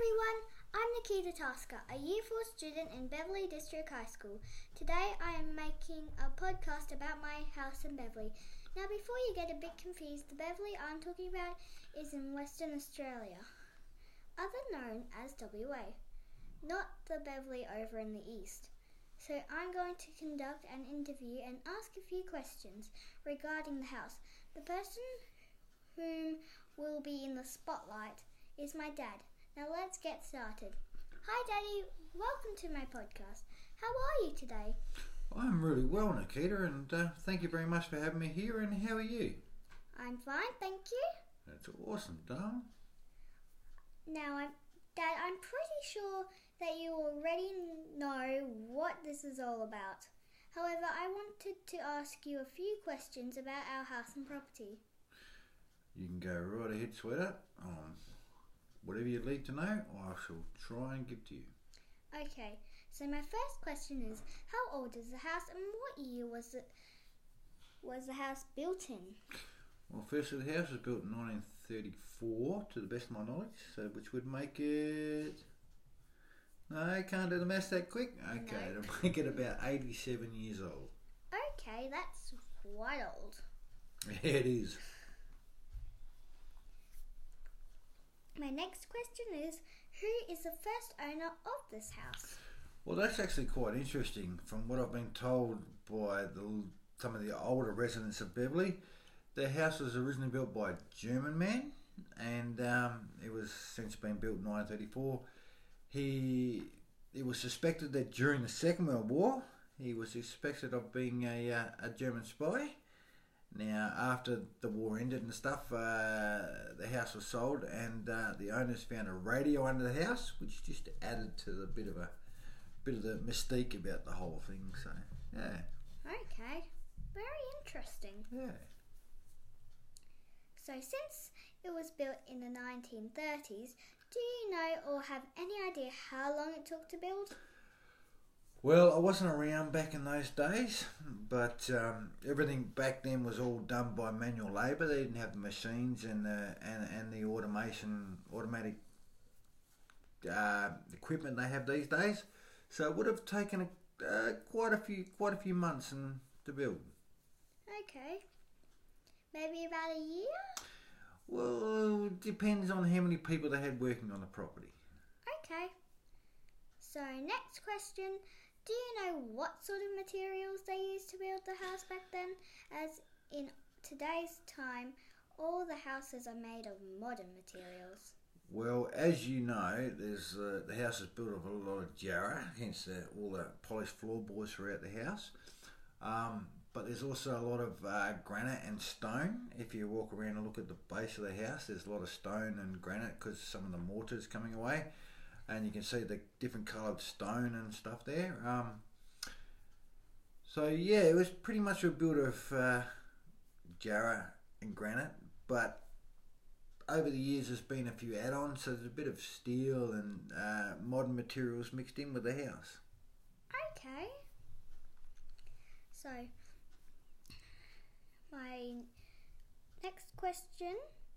Everyone, I'm Nikita Tasker, a Year 4 student in Beverley District High School. Today I am making a podcast about my house in Beverley. Now before you get a bit confused, the Beverley I'm talking about is in Western Australia, other known as WA, not the Beverley over in the east. So I'm going to conduct an interview and ask a few questions regarding the house. The person whom will be in the spotlight is my dad. Now let's get started. Hi Daddy, welcome to my podcast. How are you today? I'm really well, Nikita, and thank you very much for having me here. And how are you? I'm fine, thank you. That's awesome, darling. Now, Dad, I'm pretty sure that you already know what this is all about. However, I wanted to ask you a few questions about our house and property. You can go right ahead, sweetheart. Whatever you need to know, I shall try and give to you. Okay, so my first question is, how old is the house and what year was the house built in? Well, firstly, the house was built in 1934, to the best of my knowledge, so which would make it... No, I can't do the maths that quick. Okay, No. it'll make it about 87 years old. Okay, that's quite old. Yeah, it is. My next question is, who is the first owner of this house? Well, that's actually quite interesting. From what I've been told by some of the older residents of Beverley, the house was originally built by a German man, and it was since been built in 1934. It was suspected that during the Second World War, he was suspected of being a German spy. Now, after the war ended and stuff, the house was sold, and the owners found a radio under the house, which just added to the bit of the mystique about the whole thing. So, yeah. Okay, very interesting. Yeah. So, since it was built in the 1930s, do you know or have any idea how long it took to build? Well, I wasn't around back in those days, but everything back then was all done by manual labour. They didn't have the machines and the automatic equipment they have these days. So it would have taken quite a few months to build. Okay, maybe about a year? Well, it depends on how many people they had working on the property. Okay, so next question. Do you know what sort of materials they used to build the house back then? As in today's time, all the houses are made of modern materials. Well, as you know, there's the house is built of a lot of jarrah, hence all the polished floorboards throughout the house. But there's also a lot of granite and stone. If you walk around and look at the base of the house, there's a lot of stone and granite because some of the mortar's coming away. And you can see the different coloured stone and stuff there. So yeah, it was pretty much a build of jarrah and granite, but over the years there's been a few add-ons, so there's a bit of steel and modern materials mixed in with the house. Okay. So, my next question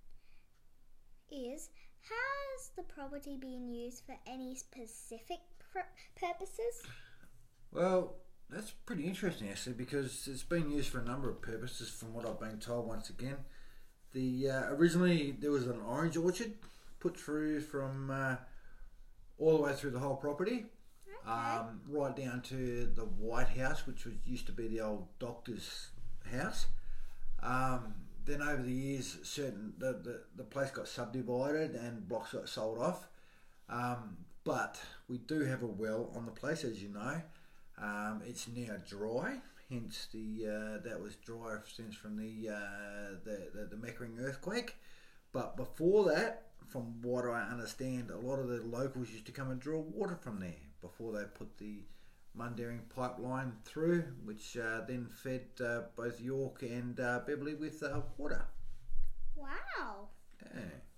is, has the property been used for any specific purposes? Well, that's pretty interesting actually, because it's been used for a number of purposes from what I've been told once again. Originally there was an orange orchard put through from all the way through the whole property. Okay. Right down to the White House, which used to be the old doctor's house. Then over the years, the place got subdivided and blocks got sold off. But we do have a well on the place, as you know. It's now dry, hence that was dry since from the Meckering earthquake. But before that, from what I understand, a lot of the locals used to come and draw water from there before they put the Mundaring pipeline through, which then fed both York and Beverley with water. Wow. Yeah.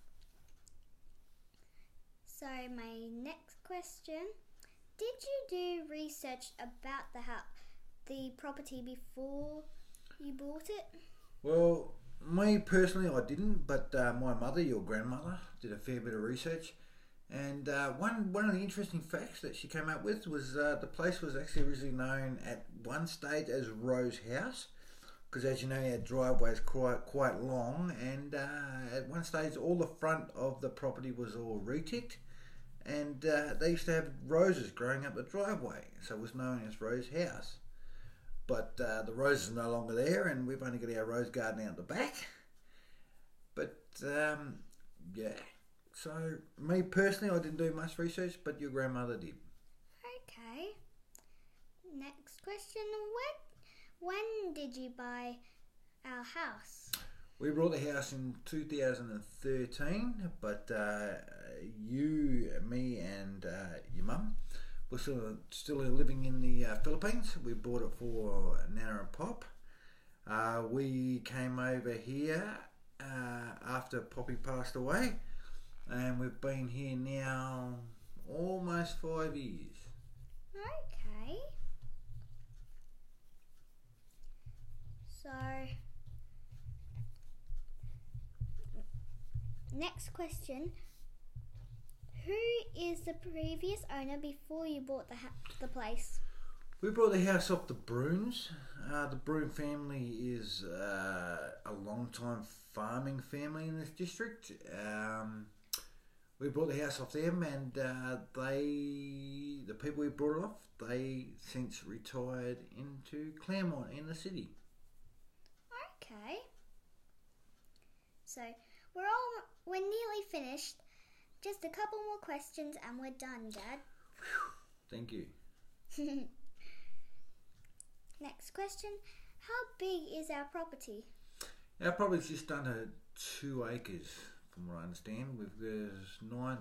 So my next question, did you do research about the property before you bought it? Well, me personally, I didn't, but my mother, your grandmother, did a fair bit of research. And one of the interesting facts that she came up with was the place was actually originally known at one stage as Rose House, because as you know, our driveway is quite long, and at one stage all the front of the property was all reticked, and they used to have roses growing up the driveway, so it was known as Rose House. But the roses are no longer there, and we've only got our rose garden out the back. But yeah. So, me personally, I didn't do much research, but your grandmother did. Okay. Next question. When did you buy our house? We bought the house in 2013, but you, me and your mum were still living in the Philippines. We bought it for Nana and Pop. We came over here after Poppy passed away. And we've been here now almost 5 years. Okay. So, next question. Who is the previous owner before you bought the place? We bought the house off the Bruins. The Broom family is a long-time farming family in this district. We bought the house off them, and the people we brought it off, they since retired into Claremont in the city. Okay. So we're nearly finished. Just a couple more questions and we're done, Dad. Thank you. Next question. How big is our property? Our property's just under 2 acres. From what I understand, there's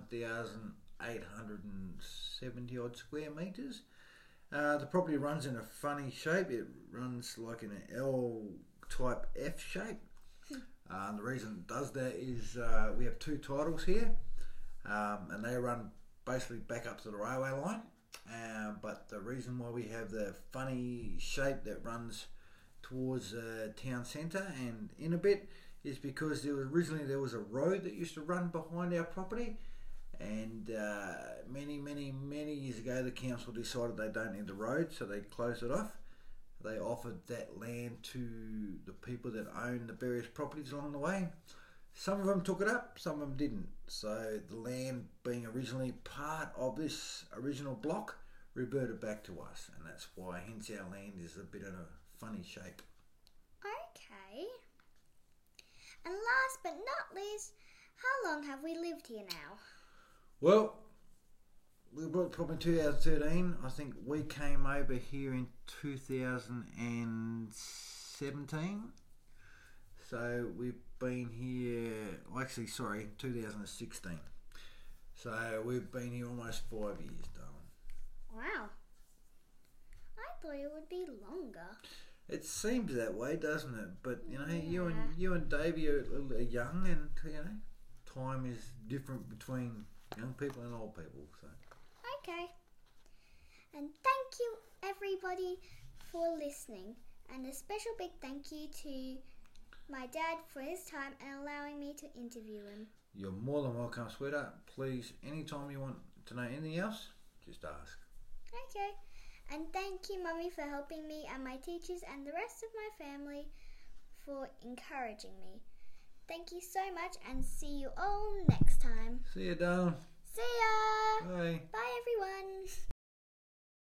9,870 odd square metres. The property runs in a funny shape. It runs like in an L-type F shape. The reason it does that is we have 2 titles here, and they run basically back up to the railway line. But the reason why we have the funny shape that runs towards town centre and in a bit is because there was a road that used to run behind our property, and many years ago the council decided they don't need the road, so they closed it off. They offered that land to the people that own the various properties along the way. Some of them took it up, some of them didn't. So the land, being originally part of this original block, reverted back to us, and that's why hence our land is a bit of a funny shape. Okay. And last but not least, how long have we lived here now? Well, we bought it probably in 2013. I think we came over here in 2017. So we've been here, 2016. So we've been here almost 5 years, darling. Wow. I thought it would be longer. It seems that way, doesn't it? But you know, you and Davey are young, and you know, time is different between young people and old people. So. Okay. And thank you everybody for listening, and a special big thank you to my dad for his time and allowing me to interview him. You're more than welcome, sweetheart. Please, anytime you want to know anything else, just ask. Okay. And thank you, Mummy, for helping me, and my teachers and the rest of my family for encouraging me. Thank you so much, and see you all next time. See you, darling. See ya! Bye. Bye, everyone.